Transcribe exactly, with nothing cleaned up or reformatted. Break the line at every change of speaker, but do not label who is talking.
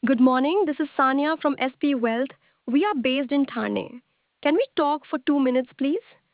Good morning. This is Sanya from S P Wealth. We are based in Thane. Can we talk for two minutes, please?